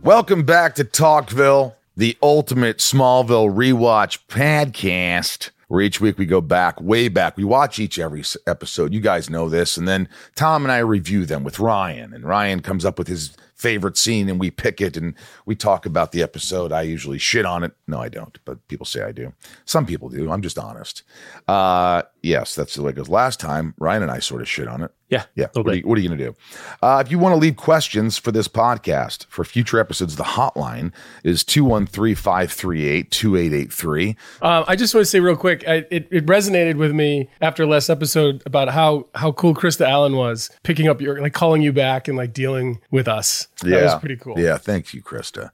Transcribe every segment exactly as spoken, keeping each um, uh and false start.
Welcome back to Talkville, the ultimate Smallville rewatch podcast, where each week we go back, way back. We watch each every episode. You guys know this. And then Tom and I review them with Ryan. And Ryan comes up with his favorite scene and we pick it and we talk about the episode. I usually shit on it. No, I don't, but people say I do. Some people do. I'm just honest. Uh, yes, that's the way it goes. Last time, Ryan and I sort of shit on it. Yeah. Yeah. What are, you, what are you going to do? Uh, if you want to leave questions for this podcast, for future episodes, the hotline is two one three, five three eight, two eight eight three. Um, I just want to say real quick, I, it, it resonated with me after last episode about how how cool Krista Allen was picking up your, like calling you back and like dealing with us. That yeah. was pretty cool. Yeah. Thank you, Krista.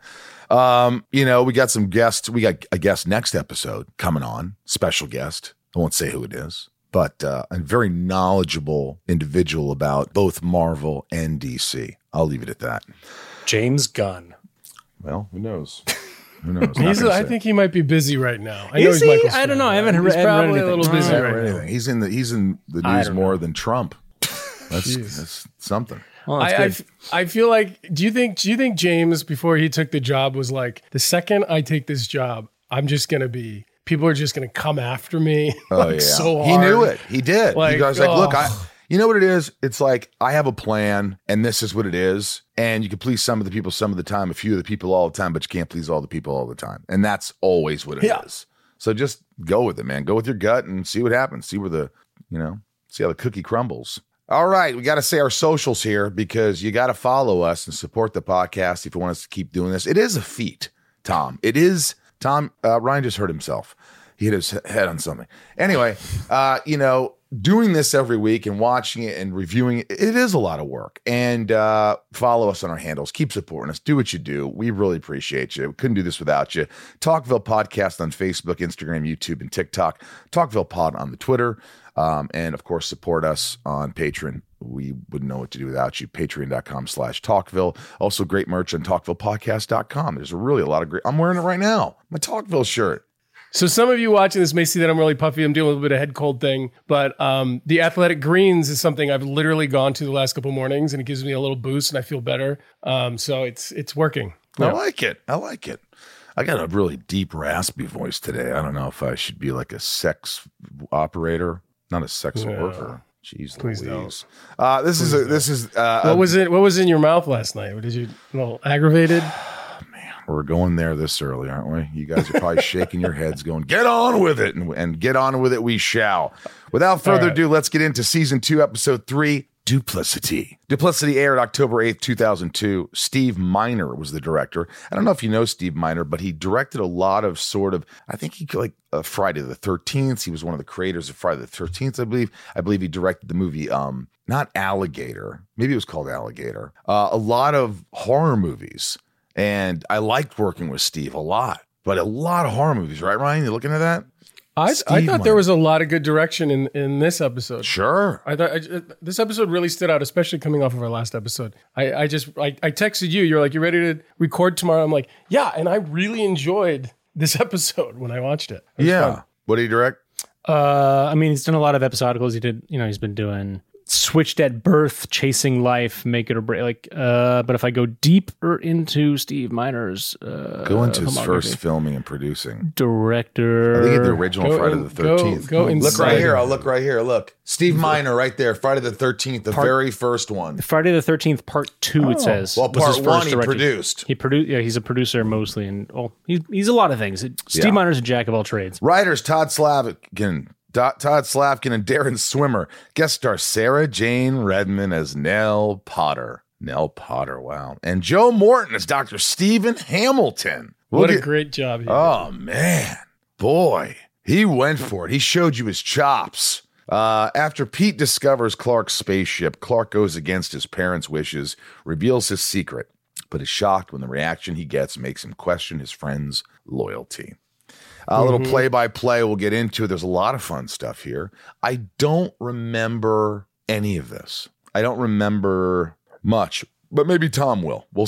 Um, you know, we got some guests. We got a guest next episode coming on, special guest. I won't say who it is. But uh, a very knowledgeable individual about both Marvel and D C. I'll leave it at that. James Gunn. Well, who knows? Who knows? He's, I think he might be busy right now. I Is know he's he? Michael's I don't fan, know. I haven't right? read- He's haven't read probably a anything. little busy I right haven't read now. anything. He's in the he's in the I news don't more know. than Trump. That's, that's something. Well, that's I, I, good. f- I feel like. Do you think? Do you think James, before he took the job, was like, the second I take this job, I'm just gonna be. People are just gonna come after me. Oh like, yeah, so hard. he knew it. He did. Like, he was like, oh. look, I. You know what it is? It's like I have a plan, and this is what it is. And you can please some of the people some of the time, a few of the people all the time, but you can't please all the people all the time. And that's always what it Yeah. is. So just go with it, man. Go with your gut and see what happens. See where the, you know, see how the cookie crumbles. All right, we got to say our socials here because you got to follow us and support the podcast if you want us to keep doing this. It is a feat, Tom. It is, Tom, uh, Ryan just hurt himself. He hit his head on something. Anyway, uh, you know, doing this every week and watching it and reviewing it, it is a lot of work. And uh, follow us on our handles. Keep supporting us. Do what you do. We really appreciate you. We couldn't do this without you. Talkville Podcast on Facebook, Instagram, YouTube, and TikTok. Talkville Pod on the Twitter. Um, and, of course, support us on Patreon. We wouldn't know what to do without you. Patreon.com slash Talkville. Also, great merch on Talkville Podcast dot com. There's really a lot of great... I'm wearing it right now. My Talkville shirt. So some of you watching this may see that I'm really puffy. I'm dealing with a little bit of head cold thing, but um, the Athletic Greens is something I've literally gone to the last couple of mornings, and it gives me a little boost, and I feel better. Um, so it's it's working. I like it. I like it. I got a really deep, raspy voice today. I don't know if I should be like a sex operator, not a sex Yeah. worker. Jeez, Please Louise. Uh, this is a, this is uh, What a- was it? What was in your mouth last night? Did you a little aggravated? We're going there this early, aren't we? You guys are probably shaking your heads going, get on with it. And, and get on with it we shall. Without further right. ado, let's get into season two, episode three, Duplicity. Duplicity aired October eighth, two thousand two. Steve Miner was the director. I don't know if you know Steve Miner, but he directed a lot of sort of, I think he like uh, Friday the thirteenth. He was one of the creators of Friday the thirteenth, I believe. I believe he directed the movie, um, not Alligator. Maybe it was called Alligator. Uh, a lot of horror movies. And I liked working with Steve a lot, but a lot of horror movies, right, Ryan? You looking at that? I, I Steve thought Miner. there was a lot of good direction in, in this episode. Sure. I thought I, this episode really stood out, especially coming off of our last episode. I, I just I, I texted you. You're like, you ready to record tomorrow? I'm like, yeah. And I really enjoyed this episode when I watched it. It was Yeah. fun. What did he direct? Uh, I mean, he's done a lot of episodicals. He did, you know, he's been doing Switched at Birth, Chasing Life, Make It or Break. Like, uh, but if I go deeper into Steve Miner's, uh, Go into his filmography. first filming and producing. director, I think it's the original Go Friday in- the thirteenth. go- go look right inside. here. I'll look right here. Look. Steve Miner right there. Friday the thirteenth, the very first one. Friday the thirteenth, part two. It says. Well, was his part one first he directing. produced. He produced. Yeah, he's a producer mostly, and oh, he's he's a lot of things. Steve Yeah. Miner's a jack of all trades. Writers Todd Slavkin, Todd Slavkin and Darren Swimmer. Guest star Sarah Jane Redmond as Nell Potter. Nell Potter, wow. And Joe Morton as Doctor Stephen Hamilton. We'll What a get- great job. He did. Oh, man. Boy, he went for it. He showed you his chops. Uh, after Pete discovers Clark's spaceship, Clark goes against his parents' wishes, reveals his secret, but is shocked when the reaction he gets makes him question his friend's loyalty. A little play-by-play we'll get into. There's a lot of fun stuff here. I don't remember any of this. I don't remember much, but maybe Tom will. We'll see.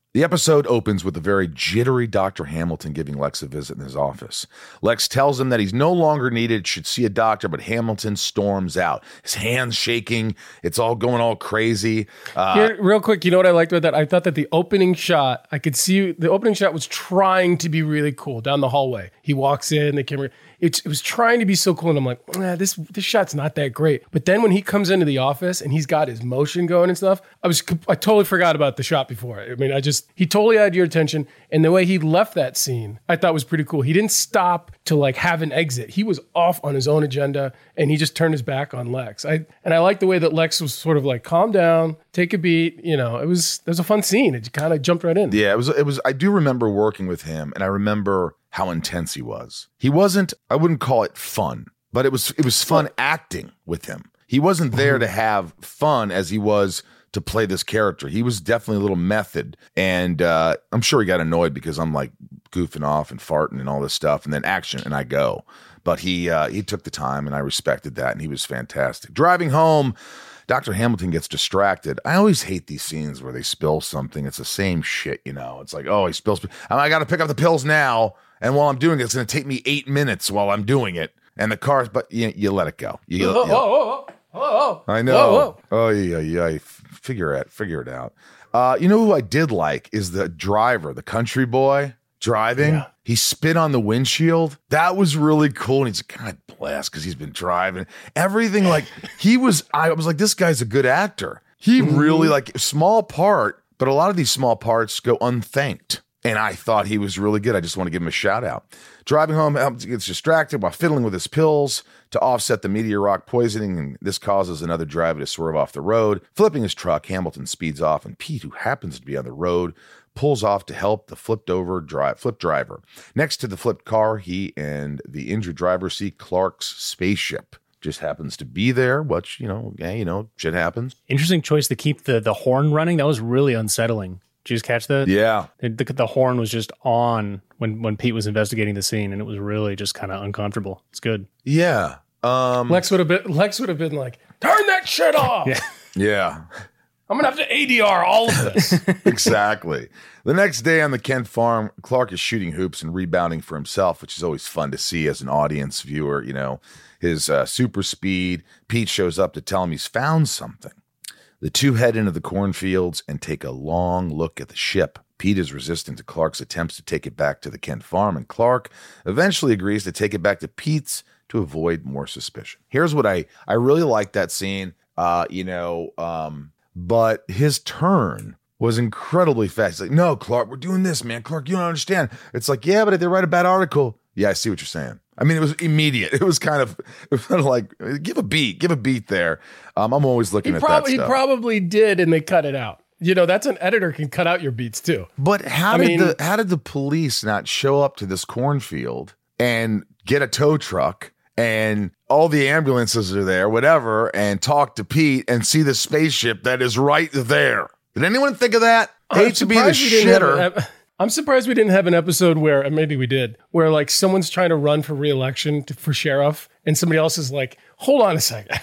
The episode opens with a very jittery Doctor Hamilton giving Lex a visit in his office. Lex tells him that he's no longer needed, should see a doctor, but Hamilton storms out. His hands shaking. It's all going all crazy. Uh, Here, real quick, you know what I liked about that? I thought that the opening shot, I could see the opening shot was trying to be really cool down the hallway. He walks in, the camera, it, it was trying to be so cool. And I'm like, nah, this this shot's not that great. But then when he comes into the office and he's got his motion going and stuff, I was I totally forgot about the shot before. I mean, I just, he totally had your attention. And the way he left that scene, I thought was pretty cool. He didn't stop to like have an exit. He was off on his own agenda and he just turned his back on Lex. I And I like the way that Lex was sort of like, calm down, take a beat. You know, it was, it was a fun scene. It kind of jumped right in. Yeah, it was, it was, I do remember working with him and I remember how intense he was. He wasn't, I wouldn't call it fun, but it was, it was fun acting with him. He wasn't there to have fun as he was to play this character. He was definitely a little method. And uh, I'm sure he got annoyed because I'm like goofing off and farting and all this stuff and then action and I go. But he uh, he took the time and I respected that and he was fantastic. Driving home, Doctor Hamilton gets distracted. I always hate these scenes where they spill something. It's the same shit, you know. It's like, oh, he spills. I got to pick up the pills now. And while I'm doing it, it's going to take me eight minutes while I'm doing it. And the car's, but you, you let it go. You, Oh, you, oh, oh, oh, oh. I know. Whoa, whoa. Oh, yeah, yeah. Figure it, figure it out. Uh, you know who I did like is the driver, the country boy driving. Yeah. He spit on the windshield. That was really cool. And he's like, God bless, because he's been driving. Everything like he was, I was like, this guy's a good actor. He really like small part, but a lot of these small parts go unthanked. And I thought he was really good. I just want to give him a shout out. Driving home, he gets distracted while fiddling with his pills to offset the meteor rock poisoning, and this causes another driver to swerve off the road. Flipping his truck, Hamilton speeds off, and Pete, who happens to be on the road, pulls off to help the flipped over drive, flip driver. Next to the flipped car, he and the injured driver see Clark's spaceship. Just happens to be there, which, you know, yeah, you know, shit happens. Interesting choice to keep the, the horn running. That was really unsettling. Did you just catch that? Yeah. The, the, the horn was just on when, when Pete was investigating the scene, and it was really just kind of uncomfortable. It's good. Yeah. Um, Lex would have been Lex would have been like, turn that shit off. Yeah. yeah. I'm gonna have to A D R all of this. Exactly. The next day on the Kent farm, Clark is shooting hoops and rebounding for himself, which is always fun to see as an audience viewer. You know, his uh, super speed. Pete shows up to tell him he's found something. The two head into the cornfields and take a long look at the ship. Pete is resistant to Clark's attempts to take it back to the Kent farm, and Clark eventually agrees to take it back to Pete's to avoid more suspicion. Here's what I, I really like that scene, uh, you know, um, but his turn was incredibly fast. He's like, no, Clark, we're doing this, man. Clark, you don't understand. It's like, yeah, but if they write a bad article, yeah, I see what you're saying. I mean, it was immediate. It was kind of, it was kind of like, give a beat, give a beat there. Um, I'm always looking He at probably that he stuff. probably did, and they cut it out. You know, that's an editor can cut out your beats too. But how I did mean- the how did the police not show up to this cornfield and get a tow truck and all the ambulances are there, whatever, and talk to Pete and see the spaceship that is right there? Did anyone think of that? I'm Hate to be the surprised we didn't have shitter. an ep- I'm surprised we didn't have an episode where, and maybe we did, where like someone's trying to run for re-election to, for sheriff, and somebody else is like, "Hold on a second,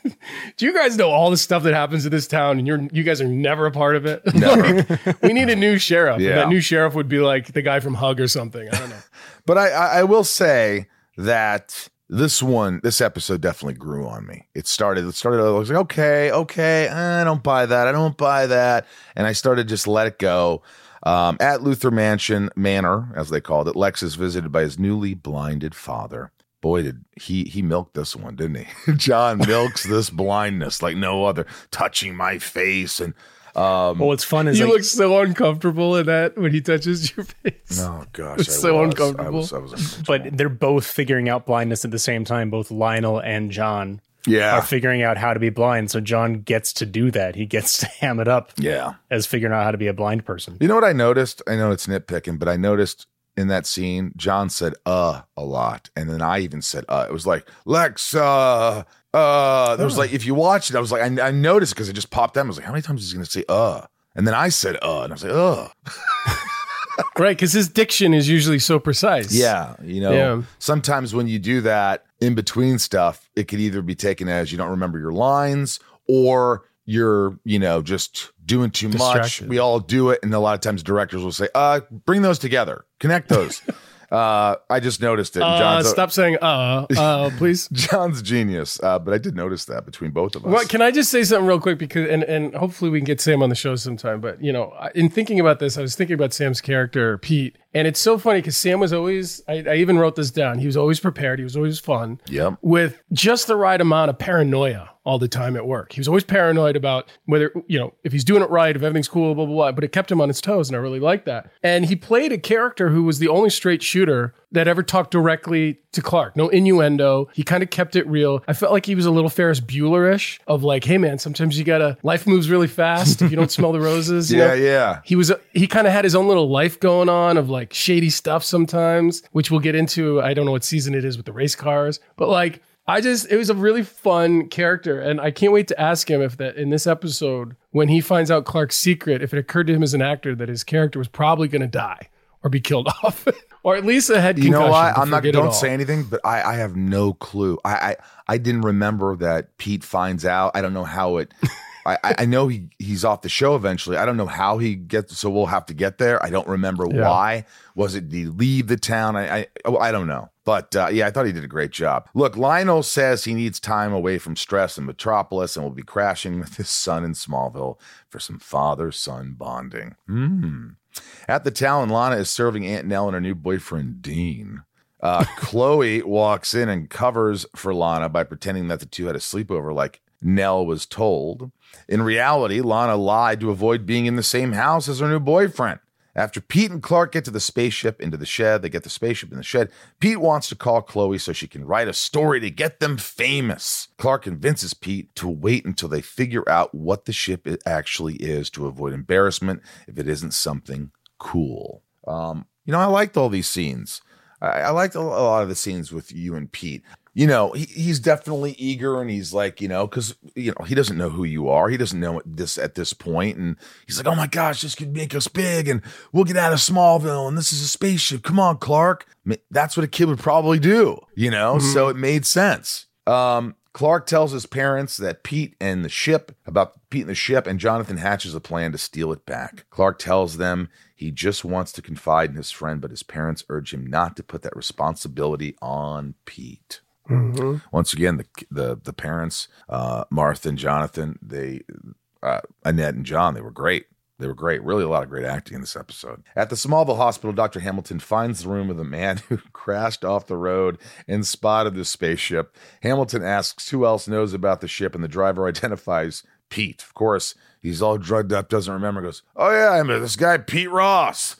do you guys know all the stuff that happens in this town, and you're you guys are never a part of it? Like, we need a new sheriff. And Yeah. that new sheriff would be like the guy from Hug or something. I don't know. But I, I, I will say that this one, this episode definitely grew on me. It started, it started, I was like, okay, okay, I don't buy that. I don't buy that. And I started just let it go. Um, at Luther Mansion Manor, as they called it, Lex is visited by his newly blinded father. Boy, did he he milked this one, didn't he? John milks this blindness like no other, touching my face. And um, Well, what's fun is You like, look so uncomfortable in that when he touches your face. oh gosh, It's I so was, uncomfortable. I was, I was uncomfortable. but they're both figuring out blindness at the same time. Both Lionel and John yeah, are figuring out how to be blind. So John gets to do that. He gets to ham it up yeah. as figuring out how to be a blind person. You know what I noticed? I know it's nitpicking, but I noticed in that scene, John said uh a lot. And then I even said uh. It was like, Lex, uh, uh. There was like, if you watch it, I was like, I, I noticed because it just popped out. I was like, how many times is he going to say uh? And then I said uh, and I was like, uh. Right, because his diction is usually so precise. Yeah. You know, Yeah. sometimes when you do that in between stuff, it could either be taken as you don't remember your lines or you're, you know, just doing too much. Distracted. We all do it. And a lot of times directors will say, uh, bring those together, connect those. uh, I just noticed it. Uh, John's, stop saying uh, uh, please. John's genius. Uh, but I did notice that between both of us. Well, can I just say something real quick? Because and and hopefully we can get Sam on the show sometime. But you know, I- in thinking about this, I was thinking about Sam's character, Pete, and it's so funny because Sam was always. I, I even wrote this down. He was always prepared. He was always fun. Yep. With just the right amount of paranoia all the time at work. He was always paranoid about whether, you know, if he's doing it right, if everything's cool, blah, blah, blah. But it kept him on his toes, and I really liked that. And he played a character who was the only straight shooter that ever talked directly to Clark. No innuendo. He kind of kept it real. I felt like he was a little Ferris Bueller-ish of like, hey, man, sometimes you gotta, life moves really fast if you don't smell the roses. You yeah, know? yeah. He was, he kind of had his own little life going on of like shady stuff sometimes, which we'll get into. I don't know what season it is with the race cars, but like, I just, it was a really fun character. And I can't wait to ask him if that in this episode, when he finds out Clark's secret, if it occurred to him as an actor that his character was probably going to die or be killed off, or at least a head concussion. You know what? I'm not, forget it don't all. say anything, but I, I have no clue. I, I, I didn't remember that Pete finds out. I don't know how it, I, I know he, he's off the show eventually. I don't know how he gets, so we'll have to get there. I don't remember Yeah. why. Was it, did he leave the town? I, I, oh, I don't know. But uh, yeah, I thought he did a great job. Look, Lionel says he needs time away from stress in Metropolis and will be crashing with his son in Smallville for some father-son bonding. Hmm. At the Talon, Lana is serving Aunt Nell and her new boyfriend, Dean. Uh, Chloe walks in and covers for Lana by pretending that the two had a sleepover like Nell was told. In reality, Lana lied to avoid being in the same house as her new boyfriend. After Pete and Clark get to the spaceship into the shed, they get the spaceship in the shed. Pete wants to call Chloe so she can write a story to get them famous. Clark convinces Pete to wait until they figure out what the ship actually is to avoid embarrassment if it isn't something cool. Um, you know, I liked all these scenes. I, I liked a lot of the scenes with you and Pete. You know, he, he's definitely eager, and he's like, you know, because, you know, he doesn't know who you are. He doesn't know this at this point. And he's like, oh my gosh, this could make us big, and we'll get out of Smallville, and this is a spaceship. Come on, Clark. I mean, that's what a kid would probably do, you know? Mm-hmm. So it made sense. Um, Clark tells his parents that Pete and the ship, about Pete and the ship, and Jonathan hatches a plan to steal it back. Clark tells them he just wants to confide in his friend, but his parents urge him not to put that responsibility on Pete. Mm-hmm. Once again, the the the parents, uh, Martha and Jonathan, they, uh, Annette and John, they were great. They were great. Really a lot of great acting in this episode. At the Smallville hospital, Doctor Hamilton finds the room of the man who crashed off the road and spotted the spaceship. Hamilton asks who else knows about the ship, and the driver identifies Pete. Of course, he's all drugged up, doesn't remember, goes, oh yeah, I mean, this guy, Pete Ross.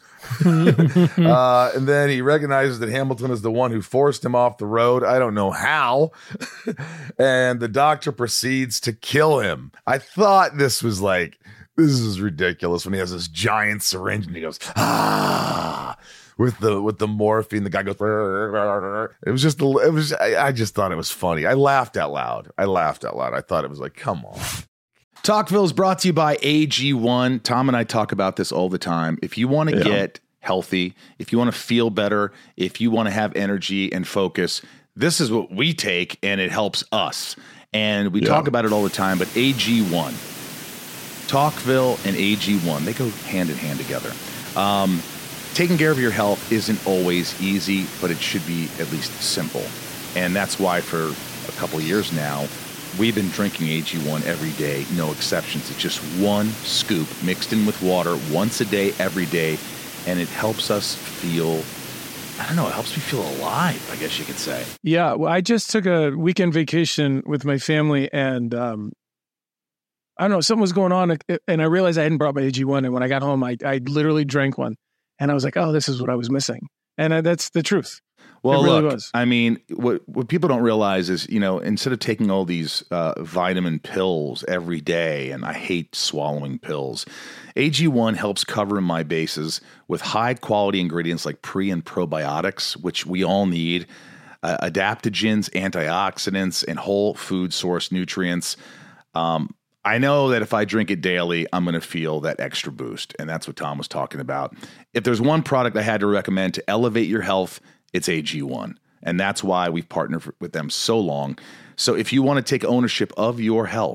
uh, and then he recognizes that Hamilton is the one who forced him off the road. I don't know how. And the doctor proceeds to kill him. I thought this was like, this is ridiculous when he has this giant syringe and he goes, ah, with the with the morphine. The guy goes, it was just, it was, I, I just thought it was funny. I laughed out loud. I laughed out loud. I thought it was like, come on. Talkville is brought to you by A G one. Tom and I talk about this all the time. If you want to yeah. get healthy, if you want to feel better, if you want to have energy and focus, this is what we take, and it helps us. And we yeah. talk about it all the time, but A G one. Talkville and A G one, they go hand in hand together. Um, taking care of your health isn't always easy, but it should be at least simple. And that's why for a couple of years now, we've been drinking A G one every day, no exceptions. It's just one scoop mixed in with water once a day, every day, and it helps us feel, I don't know, it helps me feel alive, I guess you could say. Yeah, well, I just took a weekend vacation with my family, and um, I don't know, something was going on, and I realized I hadn't brought my A G one, and when I got home, I, I literally drank one, and I was like, oh, this is what I was missing. And uh, that's the truth. Well, it really look, was. I mean, what what people don't realize is, you know, instead of taking all these uh, vitamin pills every day, and I hate swallowing pills, A G one helps cover my bases with high-quality ingredients like pre- and probiotics, which we all need, uh, adaptogens, antioxidants, and whole food source nutrients. Um, I know that if I drink it daily, I'm going to feel that extra boost, and that's what Tom was talking about. If there's one product I had to recommend to elevate your health, it's A G one, and that's why we've partnered with them so long. So if you want to take ownership of your health,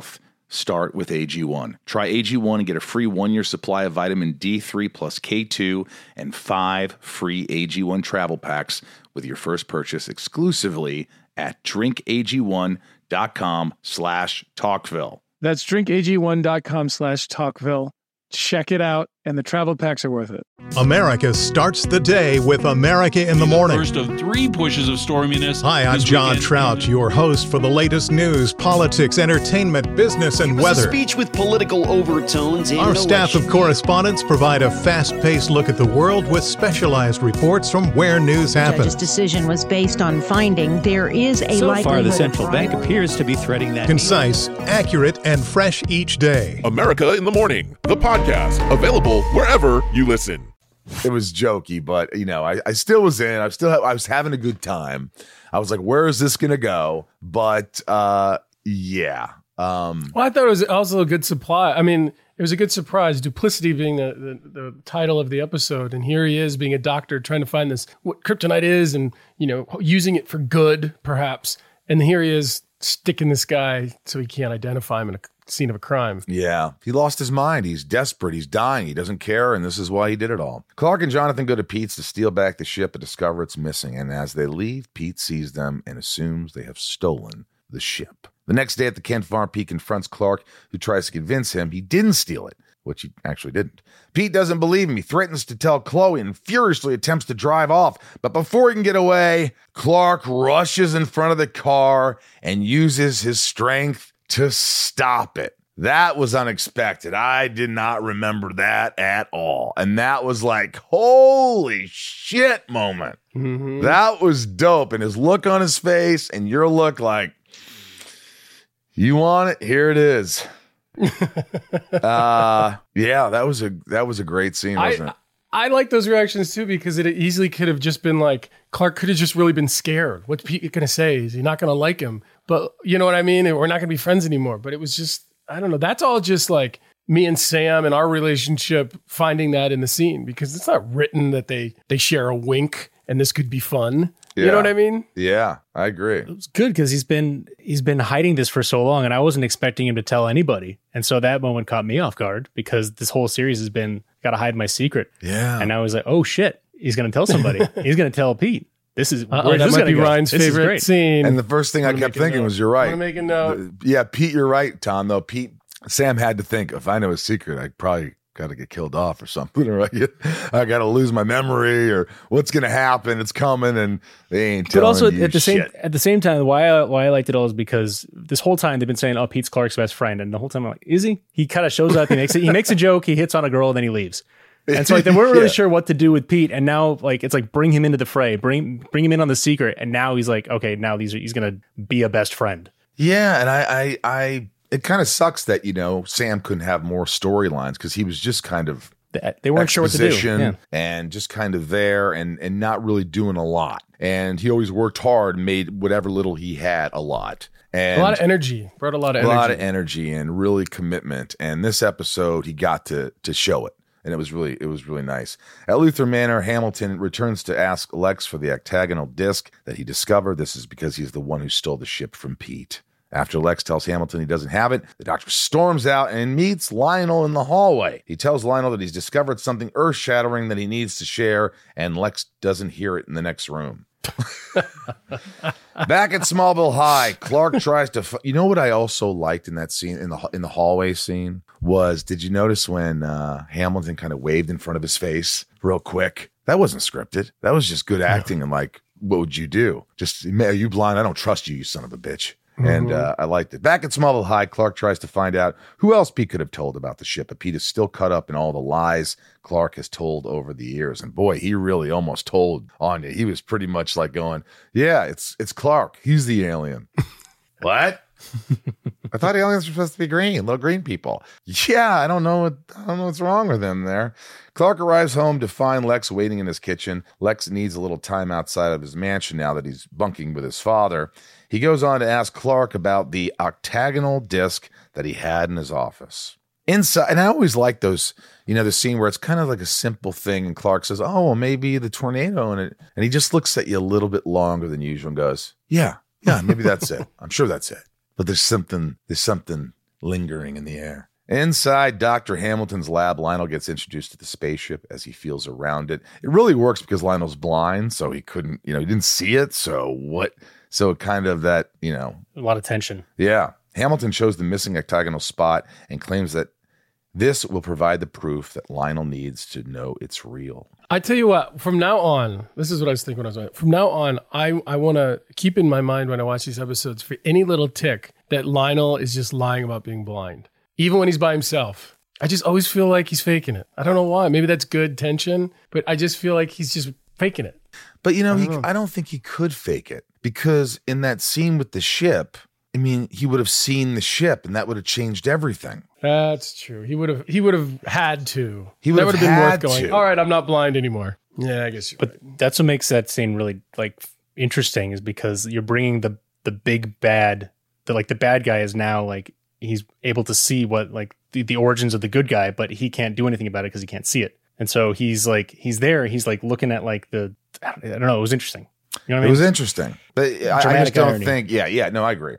start with A G one. Try A G one and get a free one-year supply of vitamin D three plus K two and five free A G one travel packs with your first purchase exclusively at drinkag1.com slash Talkville. That's drinkag1.com slash Talkville. Check it out, and the travel packs are worth it. America starts the day with America in the Morning. First of three pushes of storminess. Hi, I'm John weekend. Trout, your host for the latest news, politics, entertainment, business, and it was weather. A speech with political overtones. Our no staff election. of correspondents provide a fast-paced look at the world with specialized reports from where news happens. The judge's decision was based on finding there is a so likelihood. So far, the central bank appears to be threading that. Concise, accurate, and fresh each day. America in the Morning, the podcast, available wherever you listen. It was jokey, but you know, I, I still was in. I still, I was having a good time. I was like, "Where is this gonna go?" But uh, yeah. Um, well, I thought it was also a good supply. I mean, it was a good surprise. Duplicity being the, the the title of the episode, and here he is being a doctor trying to find this what kryptonite is, and you know, using it for good, perhaps. And here he is sticking this guy so he can't identify him in a scene of a crime. Yeah. He lost his mind. He's desperate. He's dying. He doesn't care. And this is why he did it all. Clark and Jonathan go to Pete's to steal back the ship and discover it's missing. And as they leave, Pete sees them and assumes they have stolen the ship. The next day at the Kent farm, Pete confronts Clark, who tries to convince him he didn't steal it, which he actually didn't. Pete doesn't believe him. He threatens to tell Chloe and furiously attempts to drive off. But before he can get away, Clark rushes in front of the car and uses his strength to stop it. That was unexpected. I did not remember that at all. And that was like, holy shit moment. Mm-hmm. That was dope. And his look on his face and your look like, you want it? Here it is. uh, yeah, that was a that was a great scene, wasn't I, it? I like those reactions too, because it easily could have just been like, Clark could have just really been scared. What's Pete going to say? Is he not going to like him? But you know what I mean? We're not going to be friends anymore. But it was just, I don't know. That's all just like me and Sam and our relationship finding that in the scene, because it's not written that they, they share a wink and this could be fun. Yeah. You know what I mean? Yeah, I agree. It was good because he's been he's been hiding this for so long, and I wasn't expecting him to tell anybody. And so that moment caught me off guard, because this whole series has been got to hide my secret. Yeah. And I was like, oh shit, he's going to tell somebody. He's going to tell Pete. This is uh, where's that this might be go? Ryan's this favorite scene. And the first thing I kept thinking was, you're right. I'm gonna make a note. Yeah, Pete, you're right, Tom. Though Pete, Sam had to think, if I know a secret, I probably got to get killed off or something, or I, get, I got to lose my memory, or what's going to happen? It's coming, and they ain't telling But also you at the shit. same at the same time, why I, why I liked it all is because this whole time they've been saying, "Oh, Pete's Clark's best friend," and the whole time I'm like, "Is he?" He kind of shows up, he makes it, he makes a joke, he hits on a girl, and then he leaves. And so like they weren't really yeah. sure what to do with Pete, and now like it's like bring him into the fray, bring bring him in on the secret, and now he's like, okay, now these are, he's gonna be a best friend. Yeah, and I I, I it kind of sucks that, you know, Sam couldn't have more storylines, because he was just kind of they weren't sure what to do, yeah. and just kind of there and and not really doing a lot. And he always worked hard and made whatever little he had a lot. And a lot of energy, brought a lot of a energy. lot of energy and really commitment. And this episode, he got to to show it. And it was really, it was really nice. At Luther Manor, Hamilton returns to ask Lex for the octagonal disc that he discovered. This is because he's the one who stole the ship from Pete. After Lex tells Hamilton he doesn't have it, the doctor storms out and meets Lionel in the hallway. He tells Lionel that he's discovered something earth-shattering that he needs to share, and Lex doesn't hear it in the next room. Back at Smallville High, Clark tries to. F- you know what I also liked in that scene, in the in the hallway scene, was, did you notice when uh, Hamilton kind of waved in front of his face real quick? That wasn't scripted. That was just good acting. And like, what would you do? Just, are you blind? I don't trust you, you son of a bitch. Mm-hmm. And uh, I liked it. Back at Smallville High, Clark tries to find out who else Pete could have told about the ship, but Pete is still caught up in all the lies Clark has told over the years. And boy, he really almost told on you. He was pretty much like going, yeah, it's it's Clark. He's the alien. What? I thought aliens were supposed to be green, little green people. Yeah, I don't know what I don't know what's wrong with them there. Clark arrives home to find Lex waiting in his kitchen. Lex needs a little time outside of his mansion now that he's bunking with his father. He goes on to ask Clark about the octagonal disc that he had in his office. Inside, and I always like those, you know, the scene where it's kind of like a simple thing, and Clark says, "Oh, well, maybe the tornado," in it, and he just looks at you a little bit longer than usual and goes, "Yeah, yeah, maybe that's it. I'm sure that's it." But there's something, there's something lingering in the air. Inside Doctor Hamilton's lab, Lionel gets introduced to the spaceship as he feels around it. It really works because Lionel's blind, so he couldn't, you know, he didn't see it. So what? So kind of that, you know. A lot of tension. Yeah. Hamilton shows the missing octagonal spot and claims that this will provide the proof that Lionel needs to know it's real. I tell you what, from now on, this is what I was thinking when I was watching. From now on, I, I want to keep in my mind when I watch these episodes for any little tick that Lionel is just lying about being blind. Even when he's by himself. I just always feel like he's faking it. I don't know why. Maybe that's good tension, but I just feel like he's just faking it. But, you know, I he, don't know. I don't think he could fake it because in that scene with the ship, I mean, he would have seen the ship and that would have changed everything. That's true. He would have he would have had to. He would that would have have been worth had going, to. all right, I'm not blind anymore. Yeah, I guess you're But right. that's what makes that scene really like interesting is because you're bringing the the big bad, the like the bad guy is now like he's able to see what like the, the origins of the good guy, but he can't do anything about it because he can't see it. And so he's like he's there. He's like looking at like the I don't, I don't know. It was interesting. You know what I It mean? was interesting. But I, I Dramatic just don't irony. think, yeah, yeah, no, I agree.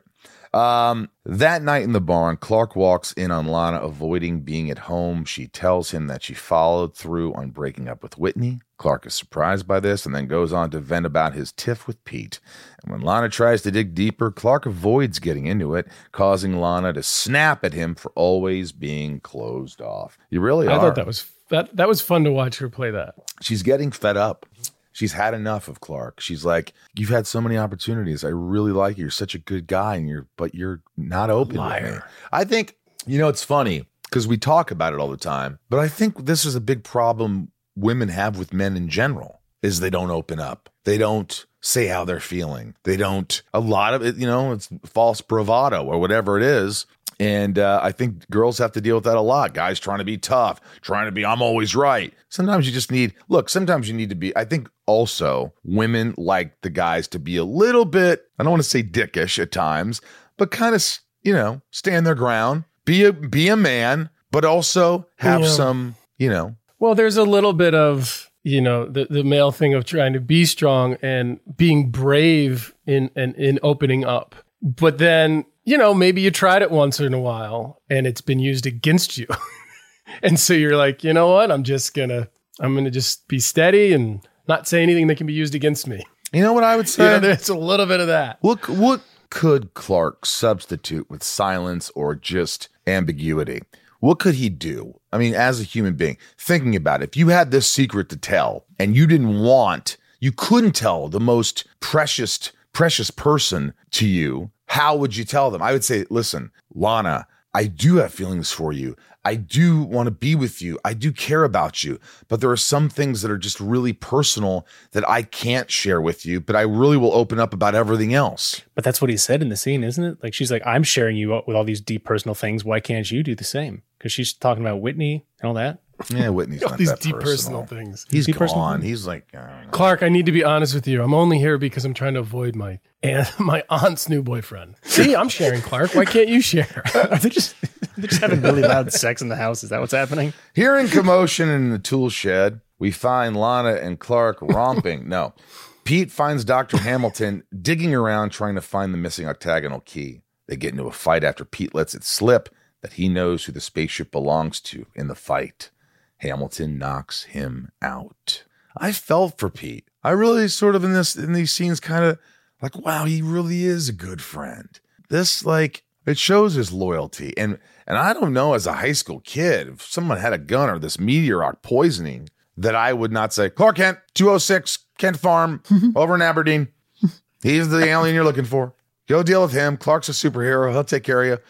Um, that night in the barn, Clark walks in on Lana avoiding being at home. She tells him that she followed through on breaking up with Whitney. Clark is surprised by this and then goes on to vent about his tiff with Pete. And when Lana tries to dig deeper, Clark avoids getting into it, causing Lana to snap at him for always being closed off. You really I are. thought that was that that was fun to watch her play that. She's getting fed up. She's had enough of Clark. She's like, you've had so many opportunities. I really like you. You're such a good guy, and you're, but you're not open with me. I think, you know, it's funny because we talk about it all the time, but I think this is a big problem women have with men in general is they don't open up. They don't say how they're feeling. They don't, a lot of it, you know, it's false bravado or whatever it is. And uh, I think girls have to deal with that a lot. Guys trying to be tough, trying to be, I'm always right. Sometimes you just need, look, sometimes you need to be, I think also women like the guys to be a little bit, I don't want to say dickish at times, but kind of, you know, stand their ground, be a, be a man, but also have Yeah. some, you know. Well, there's a little bit of, you know, the, the male thing of trying to be strong and being brave in, in, in opening up. But then, you know, maybe you tried it once in a while and it's been used against you. And so you're like, you know what? I'm just going to, I'm going to just be steady and not say anything that can be used against me. You know what I would say? You know, there's a little bit of that. What, what could Clark substitute with silence or just ambiguity? What could he do? I mean, as a human being, thinking about it, if you had this secret to tell and you didn't want, you couldn't tell the most precious, precious person to you, how would you tell them? I would say, listen, Lana, I do have feelings for you. I do want to be with you. I do care about you. But there are some things that are just really personal that I can't share with you, but I really will open up about everything else. But that's what he said in the scene, isn't it? Like she's like, I'm sharing you with all these deep personal things. Why can't you do the same? Because she's talking about Whitney and all that. Yeah, Whitney's All not these that deep personal. personal things. He's Deep personal gone. things? He's like, I don't know. Clark, I need to be honest with you. I'm only here because I'm trying to avoid my and my aunt's new boyfriend. See, I'm sharing, Clark. Why can't you share? Are they just they're just having really loud sex in the house? Is that what's happening? Hearing commotion in the tool shed, we find Lana and Clark romping. No. Pete finds Doctor Hamilton digging around trying to find the missing octagonal key. They get into a fight after Pete lets it slip that he knows who the spaceship belongs to in the fight. Hamilton knocks him out. I felt for Pete. I really sort of in this in these scenes kind of like, wow, he really is a good friend. This like it shows his loyalty. And and I don't know, as a high school kid, if someone had a gun or this meteor rock poisoning, that I would not say, Clark Kent, two oh six Kent Farm over in Aberdeen. He's the alien you're looking for. Go deal with him. Clark's a superhero. He'll take care of you.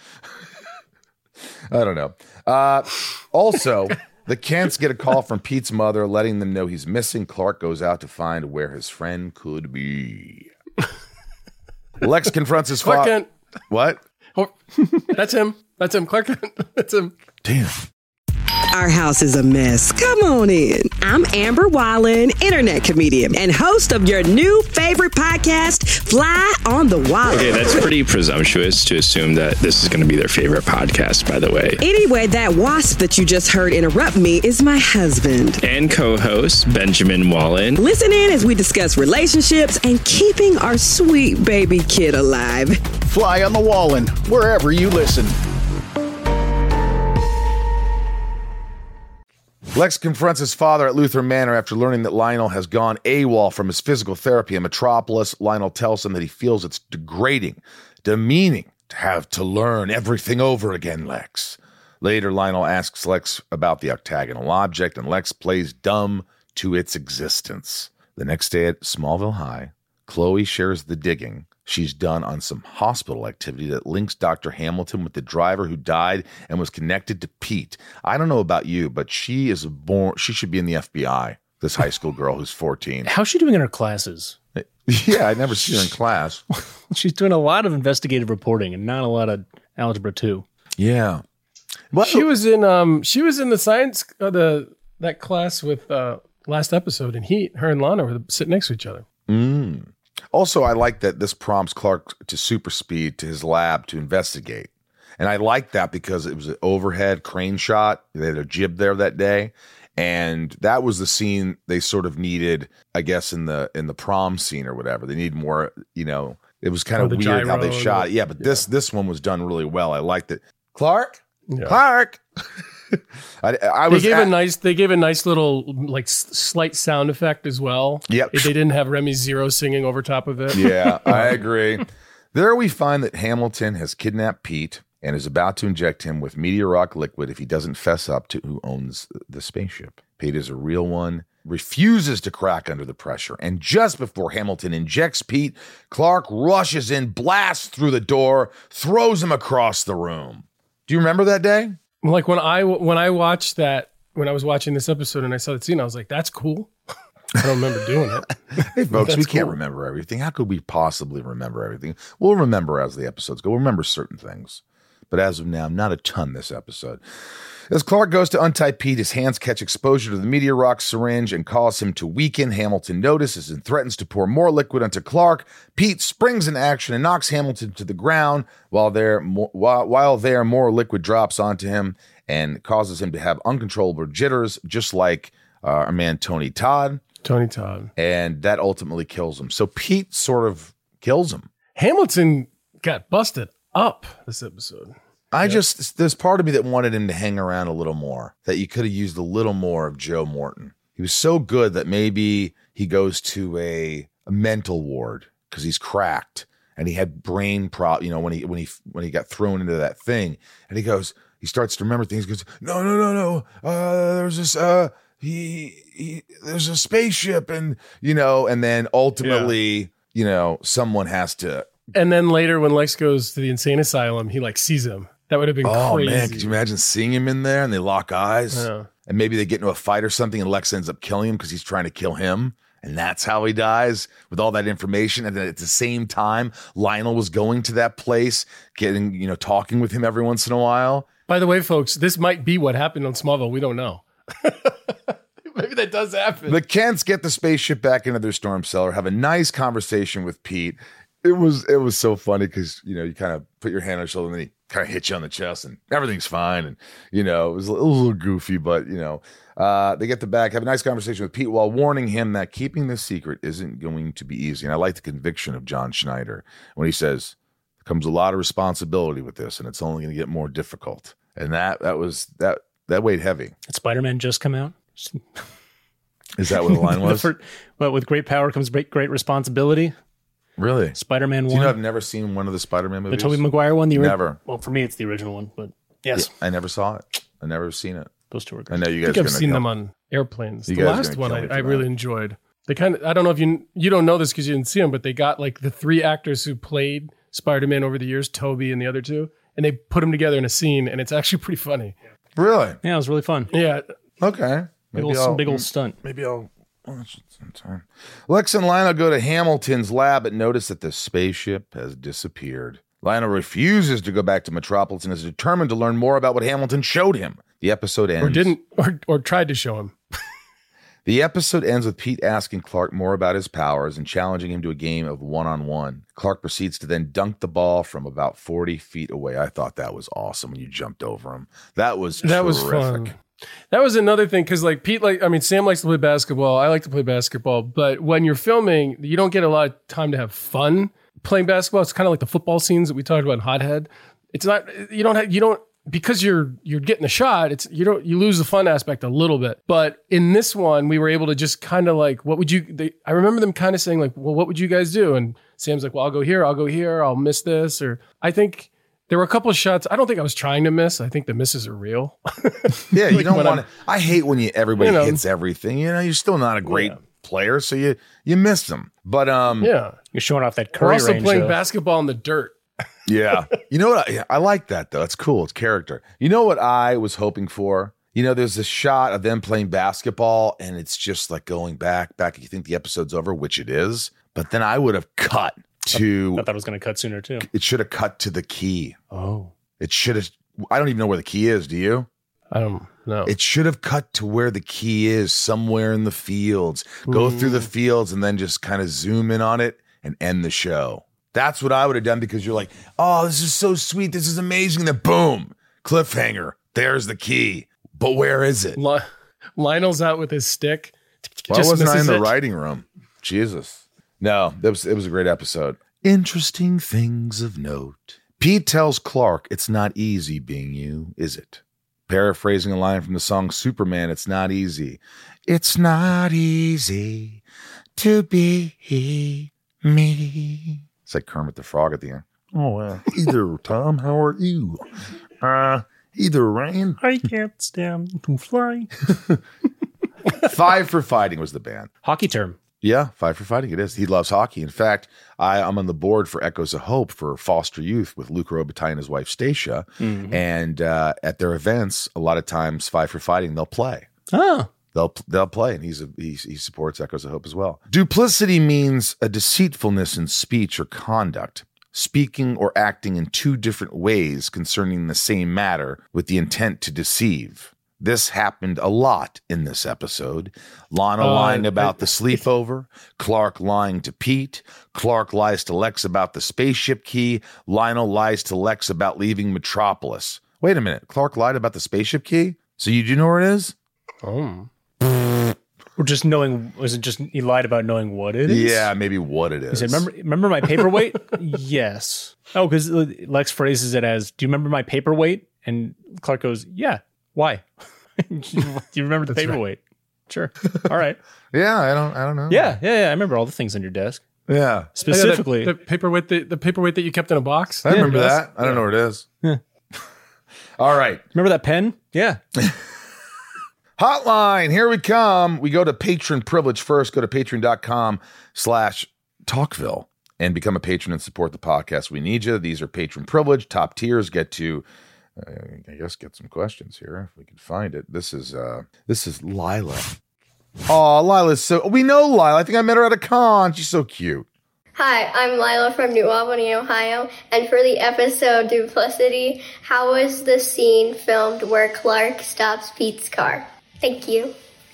I don't know. Uh, also, the Kents get a call from Pete's mother letting them know he's missing. Clark goes out to find where his friend could be. Lex confronts his Clark father. Kent. What? Oh, that's him. That's him. Clark Kent. That's him. Damn. Our house is a mess. Come on in. I'm Amber Wallen, internet comedian and host of your new favorite podcast, Fly on the Wall. Okay, that's pretty presumptuous to assume that this is going to be their favorite podcast, by the way. Anyway, that wasp that you just heard interrupt me is my husband. And co-host, Benjamin Wallen. Listen in as we discuss relationships and keeping our sweet baby kid alive. Fly on the Wallen, wherever you listen. Lex confronts his father at Luther Manor after learning that Lionel has gone AWOL from his physical therapy in Metropolis. Lionel tells him that he feels it's degrading, demeaning to have to learn everything over again, Lex. Later, Lionel asks Lex about the octagonal object, and Lex plays dumb to its existence. The next day at Smallville High, Chloe shares the digging she's done on some hospital activity that links Doctor Hamilton with the driver who died and was connected to Pete. I don't know about you, but she is born. She should be in the F B I. This high school girl who's fourteen. How's she doing in her classes? Yeah, I never see her in class. She's doing a lot of investigative reporting and not a lot of algebra two. Yeah, well, she was in um she was in the science uh, the that class with uh last episode in Heat. Her and Lana were sitting next to each other. Mm. Also, I like that this prompts Clark to super speed to his lab to investigate. And I like that because it was an overhead crane shot. They had a jib there that day. And that was the scene they sort of needed, I guess, in the in the prom scene or whatever. They need more, you know, it was kind Oh, of the weird how they gyro, shot it. Yeah, but this this one was done really well. I liked it. Clark? Yeah. Clark! I, I was they gave at, a nice they gave a nice little like s- slight sound effect as well. Yep. They didn't have Remy Zero singing over top of it. Yeah, I agree. There we find that Hamilton has kidnapped Pete and is about to inject him with Meteor Rock liquid if he doesn't fess up to who owns the spaceship. Pete is a real one, refuses to crack under the pressure, and just before Hamilton injects Pete, Clark rushes in, blasts through the door, throws him across the room. Do you remember that day? Like when I when I watched that when I was watching this episode and I saw that scene, I was like, "That's cool." I don't remember doing it. Hey, folks, That's we can't cool. remember everything. How could we possibly remember everything? We'll remember as the episodes go. We'll remember certain things. But as of now, not a ton this episode. As Clark goes to untie Pete, his hands catch exposure to the Meteor Rock syringe and cause him to weaken. Hamilton notices and threatens to pour more liquid onto Clark. Pete springs into action and knocks Hamilton to the ground. While there, mo- while, while there, more liquid drops onto him and causes him to have uncontrollable jitters, just like uh, our man Tony Todd. Tony Todd. And that ultimately kills him. So Pete sort of kills him. Hamilton got busted up this episode. I Yep. just, there's part of me that wanted him to hang around a little more, that you could have used a little more of Joe Morton. He was so good that maybe he goes to a, a mental ward because he's cracked and he had brain pro, you know, when he, when he, when he got thrown into that thing and he goes, he starts to remember things. He goes, no, no, no, no. Uh, there's this, uh, he, he, there's a spaceship and, you know, and then ultimately, yeah. you know, someone has to. And then later when Lex goes to the insane asylum, he like sees him. That would have been oh, crazy. man, could you imagine seeing him in there and they lock eyes? Yeah. And maybe they get into a fight or something and Lex ends up killing him because he's trying to kill him. And that's how he dies with all that information. And then at the same time, Lionel was going to that place, getting, you know, talking with him every once in a while. By the way, folks, this might be what happened on Smallville. We don't know. Maybe that does happen. The Kents get the spaceship back into their storm cellar, have a nice conversation with Pete. It was it was so funny because, you know, you kind of put your hand on his shoulder and then he kind of hits you on the chest and everything's fine. And, you know, it was a little, a little goofy, but, you know, uh, they get the back, have a nice conversation with Pete while warning him that keeping this secret isn't going to be easy. And I like the conviction of John Schneider when he says, there comes a lot of responsibility with this and it's only going to get more difficult. And that that was that that weighed heavy. Did Spider-Man just come out? Is that what the line was? the first, well, with great power comes great, great responsibility. Really? Spider-Man one. Do you know I've never seen one of the Spider-Man movies? The Tobey Maguire one? The ori- never. Well, for me, it's the original one, but yes. Yeah, I never saw it. I never seen it. Those two are good. I know you I guys think are I've seen kill. them on airplanes. You the guys are last gonna one kill I, me for I that. really enjoyed. They kind of, I don't know if you you don't know this because you didn't see them, but they got like the three actors who played Spider-Man over the years, Toby and the other two, and they put them together in a scene, and it's actually pretty funny. Really? Yeah, it was really fun. Yeah. Okay. Big Maybe old, I'll- some big old stunt. Maybe I'll watch it sometime. Lex and Lionel go to Hamilton's lab but notice that the spaceship has disappeared. Lionel refuses to go back to Metropolis and is determined to learn more about what Hamilton showed him. The episode ends. Or didn't, or, or tried to show him. The episode ends with Pete asking Clark more about his powers and challenging him to a game of one-on-one. Clark proceeds to then dunk the ball from about forty feet away. I thought that was awesome when you jumped over him. That was That terrific. was fun. That was another thing because, like, Pete, like, I mean, Sam likes to play basketball. I like to play basketball, but when you're filming, you don't get a lot of time to have fun playing basketball. It's kind of like the football scenes that we talked about in Hothead. It's not you don't have you don't because you're you're getting the shot, it's you don't you lose the fun aspect a little bit. But in this one, we were able to just kind of like, what would you? They, I remember them kind of saying like, well, what would you guys do? And Sam's like, well, I'll go here, I'll go here, I'll miss this, or I think. There were a couple of shots. I don't think I was trying to miss. I think the misses are real. Yeah, like you don't want I'm, to. I hate when you everybody you know, hits everything. You know, you're still not a great yeah. player, so you you miss them. But um, yeah, you're showing off that We're Curry also range. playing though. basketball in the dirt. Yeah, you know what? I, I like that though. It's cool. It's character. You know what I was hoping for? You know, there's a shot of them playing basketball, and it's just like going back, back. You think the episode's over, which it is, but then I would have cut to. I thought it was going to cut sooner too. It should have cut to the key. Oh. It should have. I don't even know where the key is. Do you? I don't know. It should have cut to where the key is, somewhere in the fields. Go Mm. through the fields and then just kind of zoom in on it and end the show. That's what I would have done because you're like, oh, this is so sweet. This is amazing. Then boom, cliffhanger. There's the key. But where is it? Li- Lionel's out with his stick. Why Just wasn't I in misses the it. writing room? Jesus. No, it was, it was a great episode. Interesting things of note. Pete tells Clark, it's not easy being you, is it? Paraphrasing a line from the song Superman, it's not easy. It's not easy to be me. It's like Kermit the Frog at the end. Oh, uh, either Tom, how are you? Uh, either Ryan. I can't stand to fly. Five for Fighting was the band. Hockey term. Yeah, Five for Fighting. It is. He loves hockey. In fact, I, I'm on the board for Echoes of Hope for foster youth with Luke Robitaille and his wife Stacia. Mm-hmm. And uh, at their events, a lot of times Five for Fighting, they'll play. Oh. They'll they'll play, and he's a, he, he supports Echoes of Hope as well. Duplicity means a deceitfulness in speech or conduct, speaking or acting in two different ways concerning the same matter with the intent to deceive. This happened a lot in this episode. Lana Uh, lying about I- the sleepover, Clark lying to Pete, Clark lies to Lex about the spaceship key, Lionel lies to Lex about leaving Metropolis. Wait a minute, Clark lied about the spaceship key? So you do know where it is? Oh. Or just knowing, was it just he lied about knowing what it is? Yeah, maybe what it He is. said, remember, remember my paperweight? Yes. Oh, because Lex phrases it as, do you remember my paperweight? And Clark goes, yeah. Why? Do you remember the That's paperweight? Sure. All right. Yeah, I don't I don't know. Yeah, yeah, yeah. I remember all the things on your desk. Yeah. Specifically. the, the paperweight, the, the paperweight that you kept in a box. I remember yes. that. I don't know where it is. All right. Remember that pen? Yeah. Hotline, here we come. We go to patron privilege first. Go to patreon.com slash Talkville and become a patron and support the podcast. We need you. These are patron privilege. Top tiers get to, uh, I guess, get some questions here if we can find it. This is uh, this is Lila. Oh, Lila's so, we know Lila. I think I met her at a con. She's so cute. Hi, I'm Lila from New Albany, Ohio, and for the episode Duplicity, how was the scene filmed where Clark stops Pete's car? Thank you.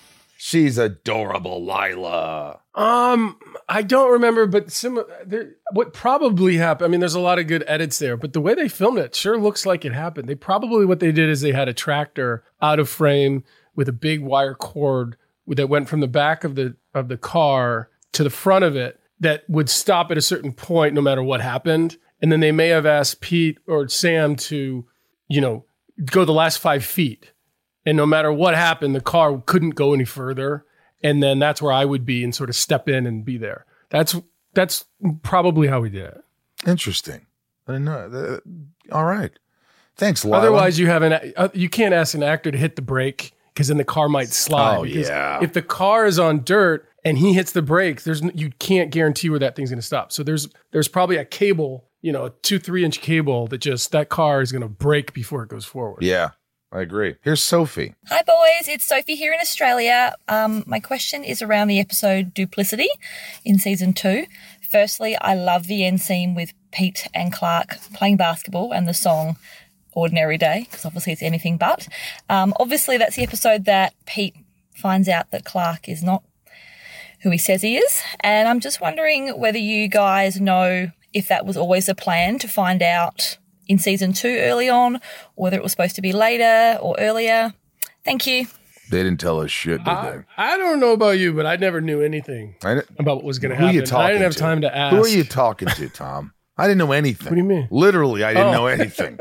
She's adorable, Lila. Um, I don't remember, but some there, what probably happened. I mean, there's a lot of good edits there, but the way they filmed it sure looks like it happened. They probably what they did is they had a tractor out of frame with a big wire cord that went from the back of the of the car to the front of it that would stop at a certain point no matter what happened. And then they may have asked Pete or Sam to, you know, go the last five feet. And no matter what happened, the car couldn't go any further. And then that's where I would be and sort of step in and be there. That's that's probably how we did it. Interesting. I didn't know. Uh, all right. Thanks, Lila. Otherwise, you have an uh, you can't ask an actor to hit the brake because then the car might slide. Oh, Because yeah. If the car is on dirt and he hits the brake, there's n- you can't guarantee where that thing's going to stop. So there's there's probably a cable, you know, a two three inch cable that just that car is going to break before it goes forward. Yeah, I agree. Here's Sophie. Hi, boys. It's Sophie here in Australia. Um, my question is around the episode Duplicity in season two. Firstly, I love the end scene with Pete and Clark playing basketball and the song Ordinary Day, because obviously it's anything but. Um, obviously, that's the episode that Pete finds out that Clark is not who he says he is. And I'm just wondering whether you guys know if that was always the plan to find out in season two early on, or whether it was supposed to be later or earlier. Thank you. They didn't tell us shit, did I, they? I don't know about you, but I never knew anything I didn't- about what was going to Who are happen. you And talking I didn't have to? time to ask. Who are you talking to, Tom? I didn't know anything. What do you mean? Literally, I didn't Oh. know anything.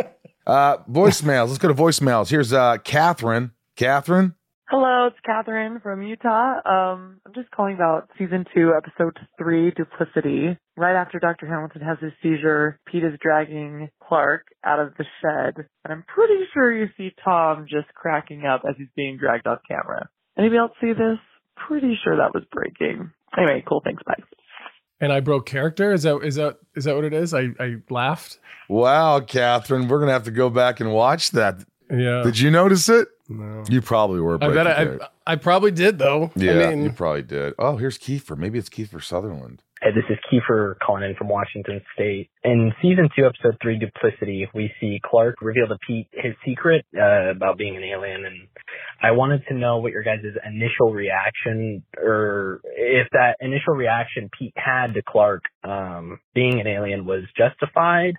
Uh, voicemails. Let's go to voicemails. Here's uh, Catherine. Catherine? Hello, it's Catherine from Utah. Um, I'm just calling about season two, episode three, Duplicity. Right after Doctor Hamilton has his seizure, Pete is dragging Clark out of the shed. And I'm pretty sure you see Tom just cracking up as he's being dragged off camera. Anybody else see this? Pretty sure that was breaking. Anyway, cool. Thanks. Bye. And I broke character. Is that is that is that what it is? I, I laughed. Wow, Catherine, we're gonna have to go back and watch that. Yeah. Did you notice it? No. You probably were. I bet I, I, I probably did though. Yeah, I mean, you probably did. Oh, here's Kiefer. Maybe it's Kiefer Sutherland. Hey, this is Kiefer calling in from Washington State. In season two, episode three, Duplicity, we see Clark reveal to Pete his secret uh, about being an alien, and I wanted to know what your guys' initial reaction, or if that initial reaction Pete had to Clark um, being an alien was justified,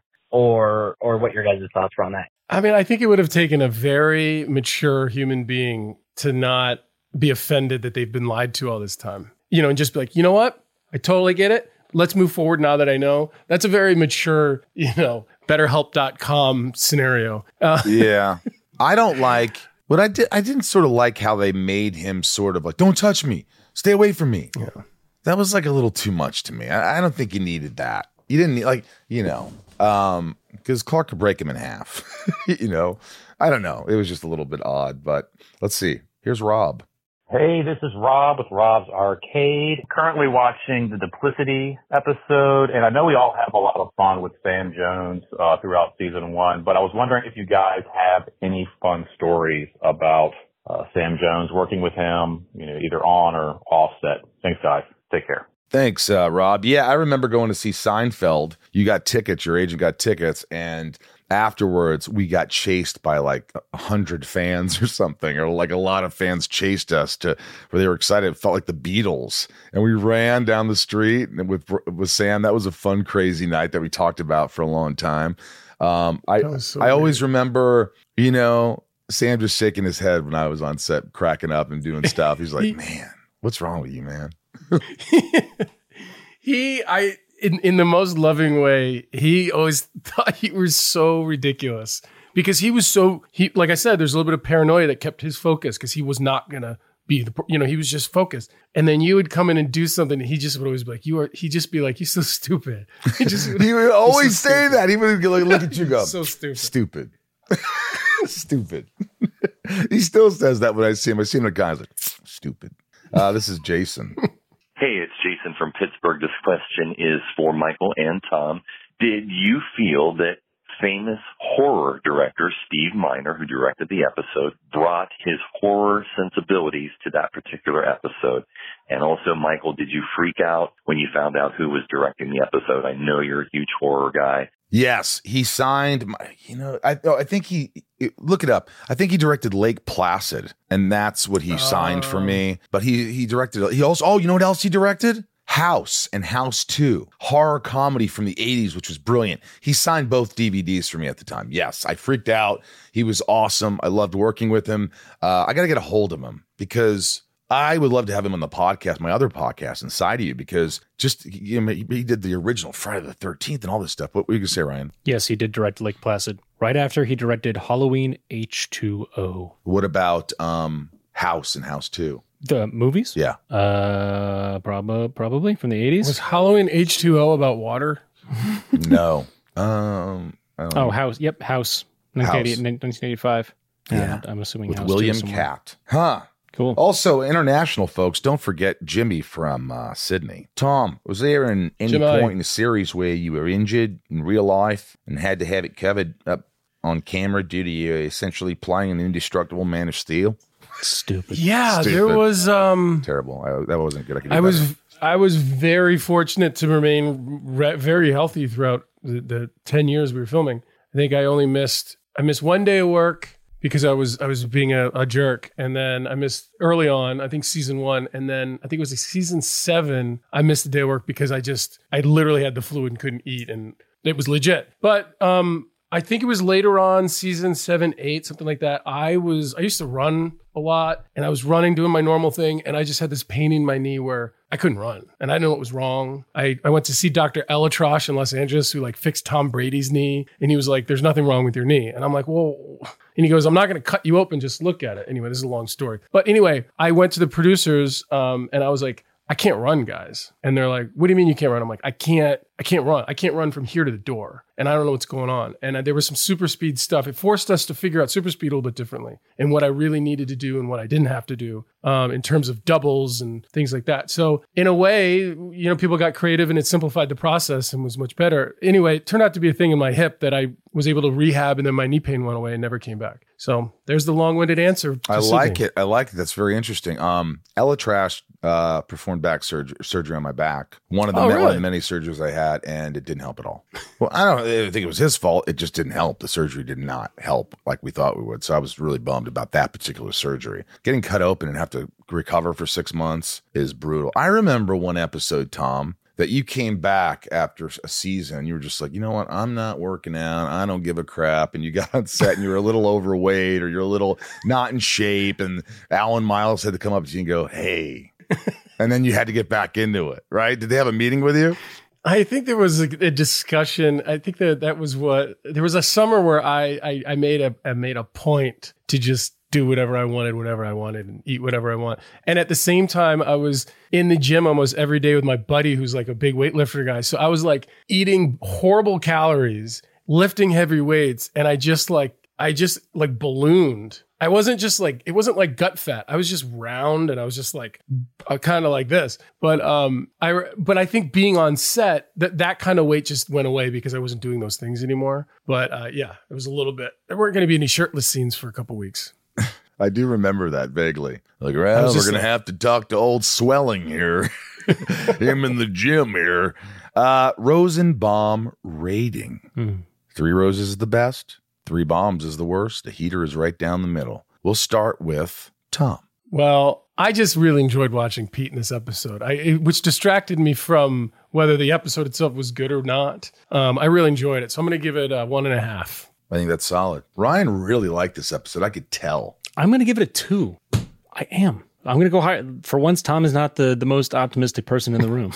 or or what your guys' thoughts were on that. I mean, I think it would have taken a very mature human being to not be offended that they've been lied to all this time. You know, and just be like, you know what? I totally get it. Let's move forward now that I know. That's a very mature, you know, better help dot com scenario. Uh, yeah. I don't like what I did. I didn't sort of like how they made him sort of like, don't touch me. Stay away from me. Yeah. That was like a little too much to me. I, I don't think you needed that. You didn't need, like, you know, um, because Clark could break him in half. You know, I don't know. It was just a little bit odd, but let's see. Here's Rob. Hey, this is Rob with Rob's Arcade. Currently watching the Duplicity episode, and I know we all have a lot of fun with Sam Jones uh, throughout season one, but I was wondering if you guys have any fun stories about uh, Sam Jones working with him, you know, either on or off set. Thanks, guys. Take care. Thanks, uh, Rob. Yeah, I remember going to see Seinfeld. You got tickets, your agent got tickets, and afterwards we got chased by like a hundred fans or something, or like a lot of fans chased us to where they were excited. It felt like the Beatles, and we ran down the street with with Sam. That was a fun, crazy night that we talked about for a long time. Um, I so I always weird. remember, you know, Sam just shaking his head when I was on set, cracking up and doing stuff. He's like, "Man, what's wrong with you, man?" he, I. In, in the most loving way, he always thought you were so ridiculous because he was so, he like I said, there's a little bit of paranoia that kept his focus because he was not going to be the, you know, he was just focused. And then you would come in and do something and he just would always be like, you are, he'd just be like, you're so stupid. He, just, he would always so say stupid. that. He would like, look at you go, so stupid. Stupid. Stupid. He still says that when I see him. I see him, a guy's like, stupid. Uh, this is Jason. Hey, it's Jason from Pittsburgh. This question is for Michael and Tom. Did you feel that famous horror director Steve Miner, who directed the episode, brought his horror sensibilities to that particular episode? And also, Michael, did you freak out when you found out who was directing the episode? I know you're a huge horror guy. Yes, he signed, my, you know, I I think he, look it up. I think he directed Lake Placid, and that's what he oh. signed for me. But he he directed, he also, oh, you know what else he directed? House and House two, horror comedy from the eighties, which was brilliant. He signed both D V Ds for me at the time. Yes, I freaked out. He was awesome. I loved working with him. Uh, I got to get a hold of him because I would love to have him on the podcast, my other podcast, Inside of You, because just you know, he, he did the original Friday the thirteenth and all this stuff. What were you going to say, Ryan? Yes, he did direct Lake Placid. Right after he directed Halloween H two O. What about um, House and House two? The movies? Yeah. Uh, prob- probably from the eighties. Was Halloween H two O about water? No. Um, I don't oh, know. House. Yep, House. nineteen eighty-five. Yeah. And I'm assuming with House William Catt. Huh. Cool. Also, international folks, don't forget Jimmy from uh, Sydney. Tom, was there an, any Jimmy. point in the series where you were injured in real life and had to have it covered up on camera due to you essentially playing an indestructible Man of Steel? Stupid. Yeah, Stupid. there was um terrible. I, that wasn't good. I, could do I was better. I was very fortunate to remain re- very healthy throughout the, the ten years we were filming. I think I only missed I missed one day of work because I was I was being a, a jerk, and then I missed early on. I think season one, and then I think it was like season seven. I missed a day of work because I just I literally had the flu and couldn't eat, and it was legit. But um. I think it was later on, season seven, eight, something like that. I was, I used to run a lot and I was running, doing my normal thing. And I just had this pain in my knee where I couldn't run and I didn't know what was wrong. I, I went to see Doctor Elatrosh in Los Angeles who like fixed Tom Brady's knee. And he was like, there's nothing wrong with your knee. And I'm like, well, and he goes, I'm not going to cut you open. Just look at it. Anyway, this is a long story. But anyway, I went to the producers um, and I was like, I can't run, guys. And they're like, what do you mean you can't run? I'm like, I can't, I can't run. I can't run from here to the door. And I don't know what's going on. And uh, there was some super speed stuff. It forced us to figure out super speed a little bit differently and what I really needed to do and what I didn't have to do um, in terms of doubles and things like that. So in a way, you know, people got creative and it simplified the process and was much better. Anyway, it turned out to be a thing in my hip that I was able to rehab and then my knee pain went away and never came back. So there's the long-winded answer. I like it. I like it. That's very interesting. Um, Ella Trash uh, performed back surgery, surgery on my back. One of the Oh, ma- really? one of the many surgeries I had, and it didn't help at all. Well, I don't I think it was his fault. It just didn't help. The surgery did not help like we thought we would. So I was really bummed about that particular surgery. Getting cut open and have to recover for six months is brutal. I remember one episode, Tom, that you came back after a season. You were just like, you know what? I'm not working out. I don't give a crap. And you got on set and you were a little overweight or you're a little not in shape. And Alan Miles had to come up to you and go, hey. And then you had to get back into it, right? Did they have a meeting with you? I think there was a, a discussion. I think that that was what there was a summer where I I, I made a I made a point to just do whatever I wanted, whatever I wanted, and eat whatever I want. And at the same time, I was in the gym almost every day with my buddy, who's like a big weightlifter guy. So I was like eating horrible calories, lifting heavy weights, and I just like I just like ballooned. I wasn't just like, it wasn't like gut fat. I was just round and I was just like, uh, kind of like this. But, um, I, but I think being on set, that, that kind of weight just went away because I wasn't doing those things anymore. But, uh, yeah, it was a little bit, there weren't going to be any shirtless scenes for a couple weeks. I do remember that vaguely. Like, well, we're going to like- have to talk to old Swelling here. Him in the gym here. Uh, Rosenbaum rating. Hmm. Three roses is the best. Three bombs is the worst. The heater is right down the middle. We'll start with Tom. Well, I just really enjoyed watching Pete in this episode, I, it- which distracted me from whether the episode itself was good or not. Um, I really enjoyed it. So I'm going to give it a one and a half. I think that's solid. Ryan really liked this episode. I could tell. I'm going to give it a two. I am. I'm going to go high. For once, Tom is not the, the most optimistic person in the room.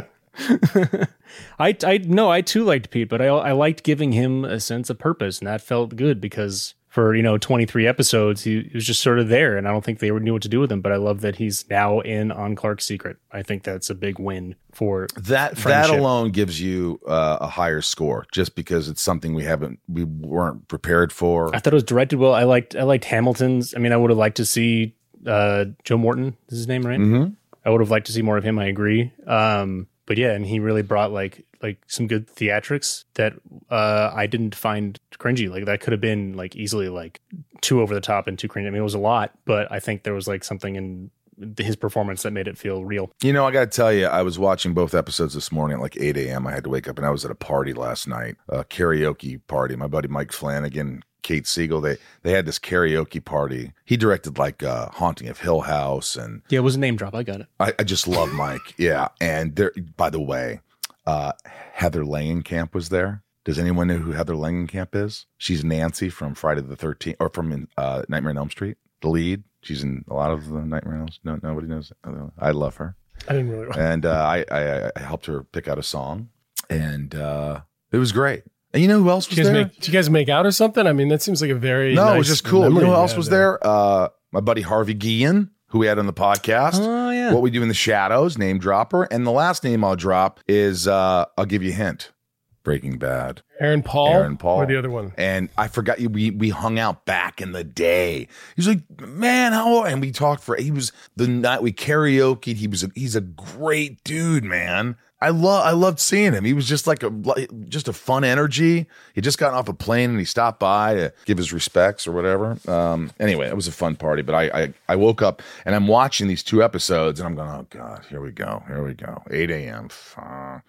I, I no, I too liked Pete, but I I liked giving him a sense of purpose, and that felt good because for, you know, twenty-three episodes, he, he was just sort of there, and I don't think they knew what to do with him. But I love that he's now in on Clark's Secret. I think that's a big win for That that friendship. alone gives you uh, a higher score, just because it's something we haven't we weren't prepared for. I thought it was directed well. I liked I liked Hamilton's. I mean, I would have liked to see uh, Joe Morton. Is his name right? Mm-hmm. I would have liked to see more of him. I agree. Um, but yeah, and he really brought like like some good theatrics that uh, I didn't find cringy. Like that could have been like easily like too over the top and too cringy. I mean, it was a lot, but I think there was like something in his performance that made it feel real. You know, I got to tell you, I was watching both episodes this morning at like eight a.m. I had to wake up, and I was at a party last night, a karaoke party. My buddy Mike Flanagan, Kate Siegel, they they had this karaoke party. He directed like uh, Haunting of Hill House, and Yeah, it was a name drop. I got it. I, I just love Mike. Yeah, and there. By the way, uh, Heather Langenkamp was there. Does anyone know who Heather Langenkamp is? She's Nancy from Friday the thirteenth, or from uh, Nightmare on Elm Street, the lead. She's in a lot of the Nightmare on Elm Street. No, nobody knows. I love her. I didn't really. And uh, I, I I helped her pick out a song, and uh, it was great. And you know who else was Did you, guys there? make, did you guys make out or something? I mean, that seems like a very No, nice it was just cool. You memory know who to else have was there? Uh, my buddy Harvey Guillen, who we had on the podcast. Oh yeah. What We Do in the Shadows, name dropper. And the last name I'll drop is, uh, I'll give you a hint, Breaking Bad. Aaron Paul, Aaron Paul. or the other one. And I forgot you. We we hung out back in the day. He was like, man, how? And we talked for. He was the night we karaoke'd. He was. A, he's a great dude, man. I love. I loved seeing him. He was just like a like, just a fun energy. He just gotten off a plane and he stopped by to give his respects or whatever. Um. Anyway, it was a fun party. But I I, I woke up and I'm watching these two episodes and I'm going, oh God, here we go, here we go, eight a.m. Uh,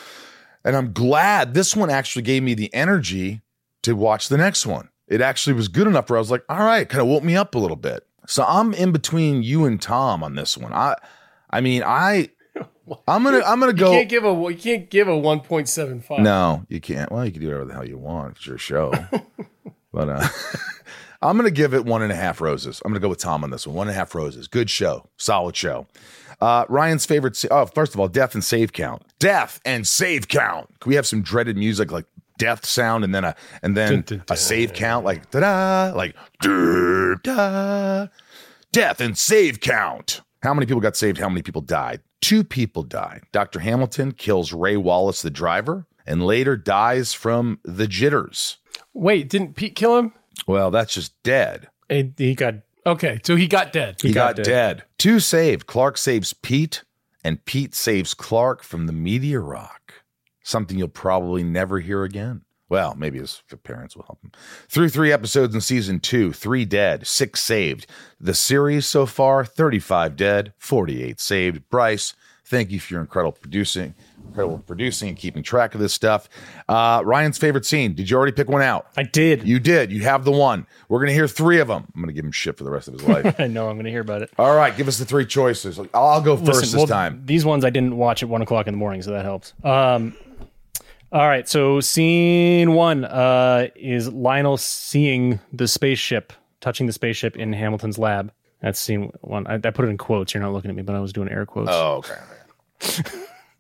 And I'm glad this one actually gave me the energy to watch the next one. It actually was good enough where I was like, all right, kind of woke me up a little bit. So I'm in between you and Tom on this one. I, I mean, I, I'm gonna, I'm gonna go. You can't give a you can't give a one point seven five. No, you can't. Well, you can do whatever the hell you want. It's your show. But uh, I'm going to give it one and a half roses. I'm going to go with Tom on this one. One and a half roses. Good show. Solid show. Uh, Ryan's favorite. Sa- oh, first of all, death and save count. Death and save count. Can we have some dreaded music like death sound and then a and then dun, dun, dun. a save count like da da like da da. Death and save count. How many people got saved? How many people died? Two people died. Doctor Hamilton kills Ray Wallace, the driver, and later dies from the jitters. Wait, didn't Pete kill him? Well, that's just dead. And he got okay, so he got dead. He, he got, got dead. dead. Two saved. Clark saves Pete, and Pete saves Clark from the meteor rock. Something you'll probably never hear again. Well, maybe his parents will help him. Through three episodes in season two, three dead, six saved. The series so far, thirty-five dead, forty-eight saved. Bryce, thank you for your incredible producing, incredible producing and keeping track of this stuff. Uh, Ryan's favorite scene. Did you already pick one out? I did. You did. You have the one. We're going to hear three of them. I'm going to give him shit for the rest of his life. I know. I'm going to hear about it. All right. Give us the three choices. I'll go first Listen, this well, time. These ones I didn't watch at one o'clock in the morning, so that helps. Um, all right. So scene one uh, is Lionel seeing the spaceship, touching the spaceship in Hamilton's lab. That's scene one. I, I put it in quotes. You're not looking at me, but I was doing air quotes. Oh, okay.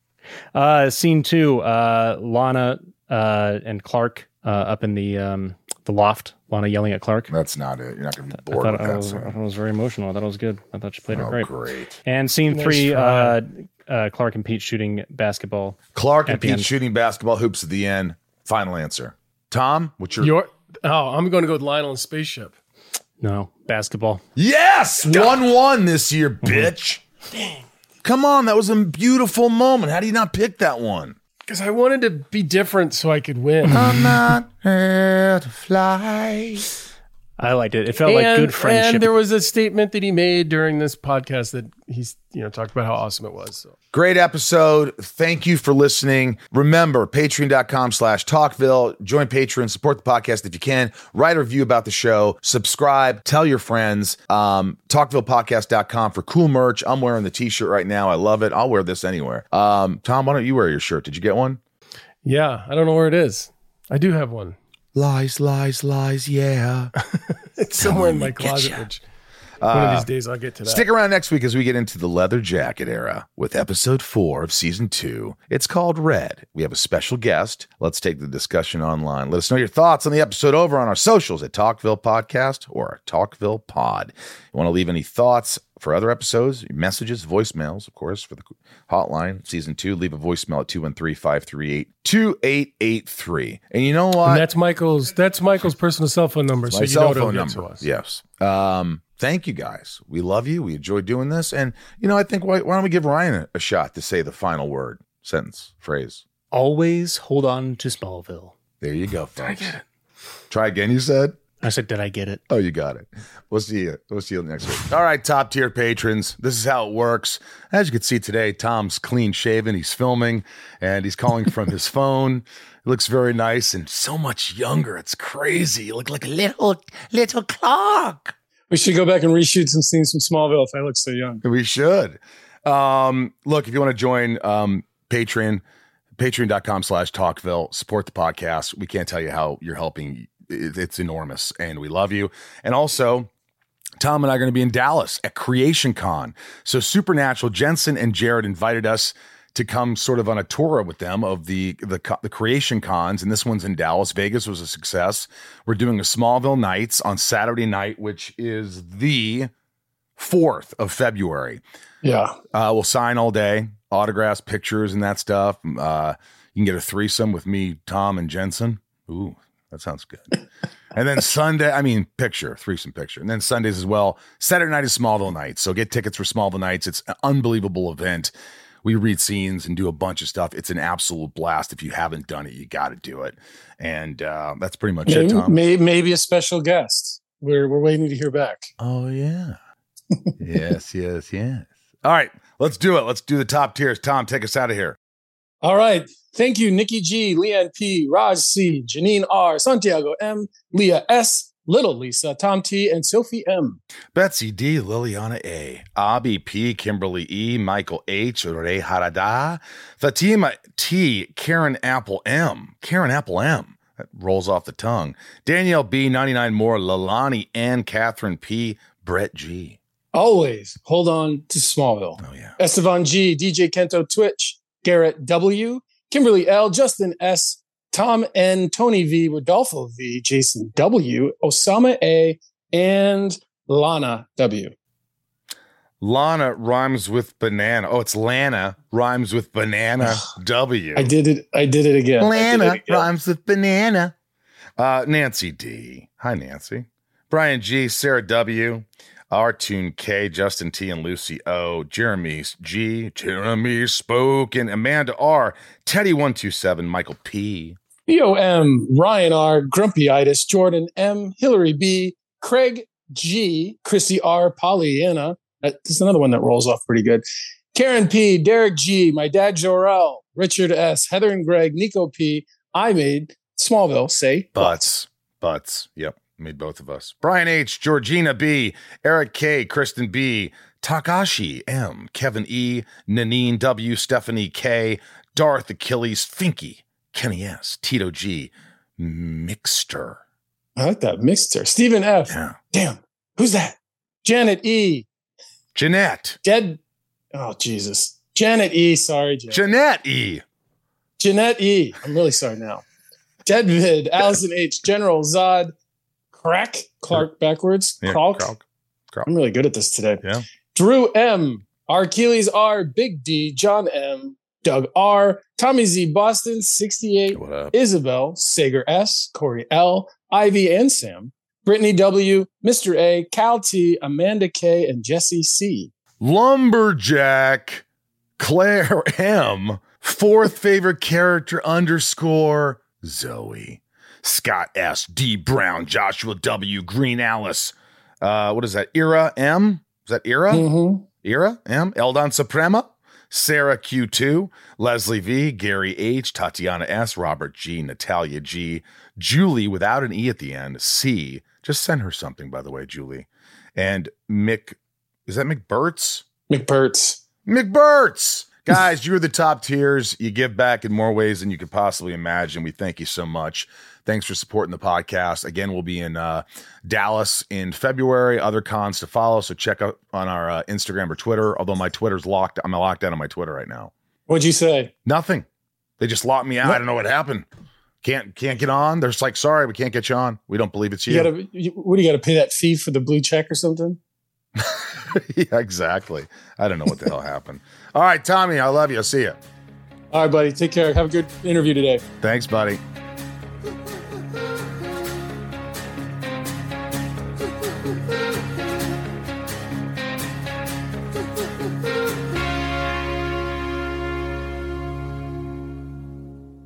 uh, scene two, uh, Lana uh, and Clark uh, up in the um, the loft. Lana yelling at Clark. That's not it. You're not going to be bored I with thought that. I was, I thought it was very emotional. I thought it was good. I thought she played oh, it great. great. And scene Nice three, try. uh, uh, Clark and Pete shooting basketball. Clark at and the Pete end. shooting basketball hoops at the end. Final answer. Tom, what's your... Your oh, I'm going to go with Lionel and Spaceship. No, basketball. Yes! one one this year, bitch. Dang. Come on, that was a beautiful moment. How do you not pick that one? Because I wanted to be different so I could win. I'm not here to fly. I liked it. It felt and, like good friendship. And there was a statement that he made during this podcast that he's, you know, talked about how awesome it was. So. Great episode. Thank you for listening. Remember, patreon.com slash Talkville. Join Patreon. Support the podcast if you can. Write a review about the show. Subscribe. Tell your friends. Um, Talkville Podcast dot com for cool merch. I'm wearing the t-shirt right now. I love it. I'll wear this anywhere. Um, Tom, why don't you wear your shirt? Did you get one? Yeah, I don't know where it is. I do have one. Lies, lies, lies, yeah. It's somewhere in my closet, which one of these days I'll get to that. Stick around next week as we get into the leather jacket era with episode four of season two. It's called Red. We have a special guest. Let's take the discussion online. Let us know your thoughts on the episode over on our socials at Talkville Podcast or Talkville Pod. You want to leave any thoughts for other episodes, messages, voicemails, of course, for the hotline, season two, leave a voicemail at two one three, five three eight, two eight eight three. And you know what? And that's Michael's that's Michael's personal cell phone number. So My you cell know it'll phone get number. to us. Yes. Um, thank you guys. We love you. We enjoy doing this. And, you know, I think, why, why don't we give Ryan a, a shot to say the final word, sentence, phrase? Always hold on to Smallville. There you go, folks. Try, Try again, you said? I said, did I get it? Oh, you got it. We'll see you. We'll see you next week. All right, top tier patrons. This is how it works. As you can see today, Tom's clean shaven. He's filming and he's calling from his phone. It looks very nice and so much younger. It's crazy. You look like a little, little Clark. We should go back and reshoot some scenes from Smallville if I look so young. We should. Um, look, if you want to join um, Patreon, patreon.com slash Talkville, support the podcast. We can't tell you how you're helping. It's enormous and we love you. And also, Tom and I are going to be in Dallas at Creation Con. So Supernatural, Jensen and Jared invited us to come sort of on a tour with them of the, the, the Creation Cons. And this one's in Dallas. Vegas was a success. We're doing a Smallville Nights on Saturday night, which is the fourth of February. Yeah. Uh, we'll sign all day, autographs, pictures, and that stuff. Uh, you can get a threesome with me, Tom, and Jensen. Ooh. That sounds good. And then Sunday, I mean, picture, threesome picture. And then Sundays as well. Saturday night is Smallville Nights. So get tickets for Smallville Nights. It's an unbelievable event. We read scenes and do a bunch of stuff. It's an absolute blast. If you haven't done it, you got to do it. And uh, that's pretty much maybe, it, Tom. Maybe, maybe a special guest. We're, we're waiting to hear back. Oh, yeah. yes, yes, yes. All right, let's do it. Let's do the top tiers. Tom, take us out of here. All right. Thank you, Nikki G, Leanne P, Raj C, Janine R, Santiago M, Leah S, Little Lisa, Tom T, and Sophie M. Betsy D, Liliana A, Abby P, Kimberly E, Michael H, Ray Harada, Fatima T, Karen Apple M, Karen Apple M. That rolls off the tongue. Danielle B, ninety-nine more, Lalani and Catherine P, Brett G. Always hold on to Smallville. Oh, yeah. Estevan G, D J Kento Twitch, Garrett W, Kimberly L, Justin S, Tom N, Tony V, Rodolfo V, Jason W, Osama A, and Lana W. Lana rhymes with banana. Oh, it's Lana rhymes with banana W. I did it. I did it again. Lana it again. rhymes with banana. Uh, Nancy D. Hi, Nancy. Brian G. Sarah W. Artune K. Justin T. and Lucy O. Jeremy G. Jeremy Spoken. Amanda R. Teddy one two seven. Michael P. B O M. Ryan R. Grumpyitis. Jordan M. Hillary B. Craig G. Chrissy R. Pollyanna. There's another one that rolls off pretty good. Karen P, Derek G, my dad Jorel, Richard S, Heather and Greg, Nico P. I made Smallville say Butts. Butts. Yep. Made both of us. Brian H, Georgina B, Eric K, Kristen B, Takashi M, Kevin E, Nanine W, Stephanie K, Darth Achilles, Finky, Kenny S, Tito G, Mixter. I like that. Mixter. Stephen F. Yeah. Damn. Who's that? Janet E. Jeanette. Dead. Oh, Jesus. Janet E. Sorry, Janet. Jeanette E. Jeanette E. I'm really sorry now. Deadvid. Allison H. General Zod. Crack. Clark backwards. Yeah, Clark. Clark. Clark. I'm really good at this today. Yeah. Drew M. Achilles R. Big D. John M. Doug R. Tommy Z. Boston sixty-eight. What up? Isabel. Sager S. Corey L. Ivy and Sam. Brittany W, Mister A, Cal T, Amanda K, and Jesse C. Lumberjack, Claire M, fourth favorite character underscore Zoe, Scott S, D Brown, Joshua W, Green Alice. Uh, what is that? Ira M? Is that Ira? Mm-hmm. Ira M, Eldon Suprema, Sarah Q two, Leslie V, Gary H, Tatiana S, Robert G, Natalia G, Julie without an E at the end, C. Just send her something, by the way, Julie. And Mick, is that McBurts? McBurts. McBurts! Guys, you're the top tiers. You give back in more ways than you could possibly imagine. We thank you so much. Thanks for supporting the podcast. Again, we'll be in uh, Dallas in February. Other cons to follow, so check out on our uh, Instagram or Twitter. Although my Twitter's locked. I'm locked out on my Twitter right now. What'd you say? Nothing. They just locked me out. What? I don't know what happened. Can't can't get on. They're just like, sorry, we can't get you on. We don't believe it's you. You gotta, you, what do you got to pay that fee for the blue check or something? Yeah, exactly. I don't know what the hell happened. All right, Tommy, I love you. I'll see you. All right, buddy. Take care. Have a good interview today. Thanks, buddy. Thank you.